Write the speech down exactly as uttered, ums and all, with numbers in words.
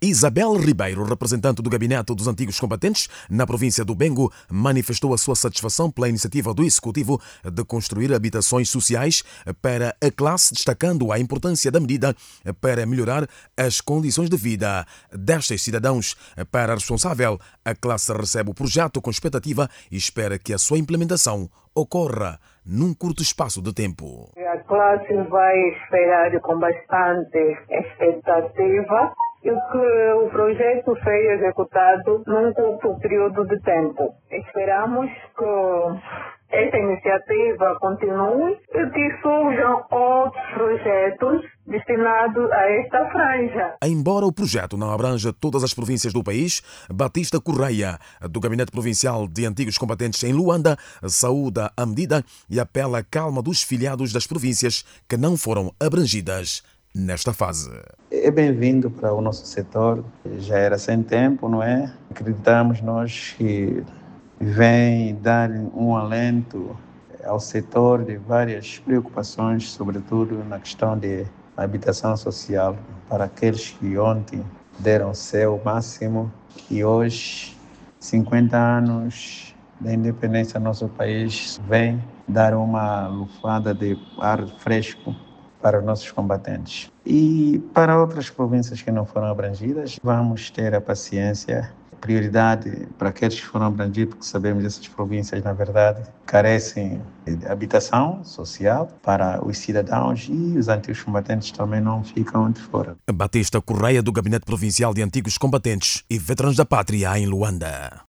Isabel Ribeiro, representante do Gabinete dos Antigos Combatentes na província do Bengo, manifestou a sua satisfação pela iniciativa do Executivo de construir habitações sociais para a classe, destacando a importância da medida para melhorar as condições de vida destes cidadãos. Para a responsável, a classe recebe o projeto com expectativa e espera que a sua implementação ocorra num curto espaço de tempo. A classe vai esperar com bastante expectativa e que o projeto seja executado num curto período de tempo. Esperamos que esta iniciativa continue e que surjam outros projetos destinados a esta franja. Embora o projeto não abranja todas as províncias do país, Batista Correia, do Gabinete Provincial de Antigos Combatentes em Luanda, saúda a medida e apela à calma dos filiados das províncias que não foram abrangidas nesta fase. É bem-vindo para o nosso setor, já era sem tempo, não é? Acreditamos nós que vem dar um alento ao setor de várias preocupações, sobretudo na questão de habitação social, para aqueles que ontem deram o seu máximo e hoje, cinquenta anos da independência do nosso país, vem dar uma lufada de ar fresco para os nossos combatentes. E para outras províncias que não foram abrangidas, vamos ter a paciência, prioridade para aqueles que foram abrangidos, porque sabemos que essas províncias, na verdade, carecem de habitação social para os cidadãos e os antigos combatentes também não ficam de fora. Batista Correia, do Gabinete Provincial de Antigos Combatentes e Veteranos da Pátria, em Luanda.